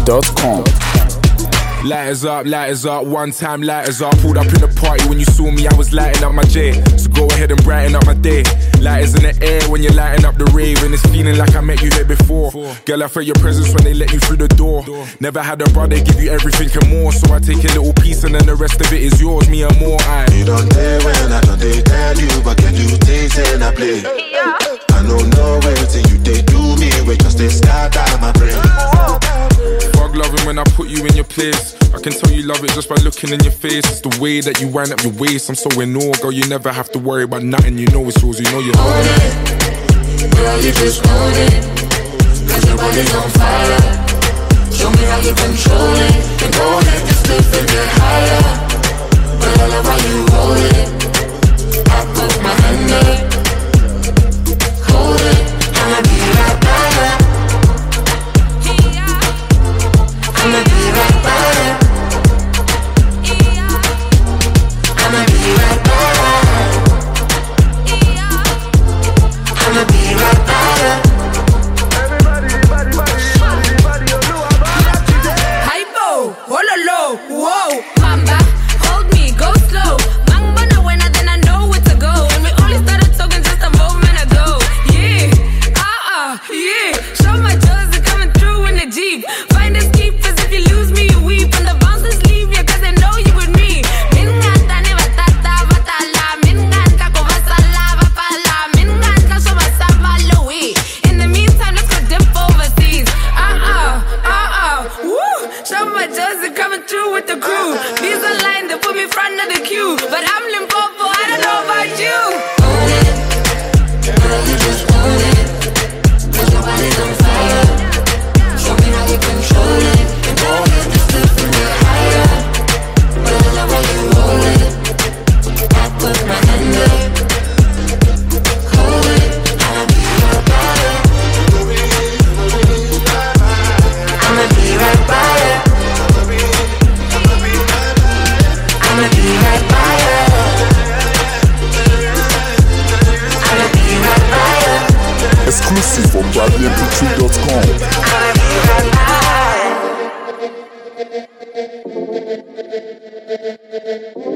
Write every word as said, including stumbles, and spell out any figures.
dot com. Lighters up, lighters up, one time lighters up. Pulled up in the party when you saw me, I was lighting up my J. So go ahead and brighten up my day. Lighters in the air when you're lighting up the rave. And it's feeling like I met you here before. Girl, I felt your presence when they let you through the door. Never had a brother give you everything and more. So I take a little piece and then the rest of it is yours, me and more. I You don't dare when I don't they tell you, but can you taste and I play? I don't know where till you they do me, we just they start out my brain. Fuck loving when I put you in your place. I can tell you love it just by looking in your face. It's the way that you wind up your waist. I'm so in awe, girl, you never have to worry about nothing. You know it's yours, you know you own it. Girl, you just own it. Cause your body's on fire. Show me how you control it. And go ahead, just lift and get higher. But I love how you hold it. I put my hand there. Hold it. I'ma be right by you. I'ma be right by you. I'ma be right by you. I'ma be right by you. Everybody, everybody, everybody, everybody, you know about today. Hypo, hololo, whoa, mamba, hold me, go slow. Mamba na buena, then I know where to go. And we only started talking just a moment ago. Yeah, uh-uh, yeah. Show my jaws are coming through in the Jeep. Find us keepers if you lose me, you weep. And the bouncers leave you cause they know you with me. Minganta ne batata batala. Minganta ko basala bapala. Minganta so basava Louis. In the meantime, let's go dip overseas. Uh-uh, uh-uh, woo. Show my jaws are coming through with the crew. These are line, they put me front of the queue. But I'm Limpopo, I don't know about you. Own it, girl, you just own it. Cause your body's on fire. Show me how you control it. And go ahead, just lift and get higher. But I love how you roll it. I put my hand there. Hold it. I'ma be right by you. I'ma be right by you. I'ma be right by you. I'ma be right by you. Exclusive from Bradley M P three dot com. I'ma be right by you.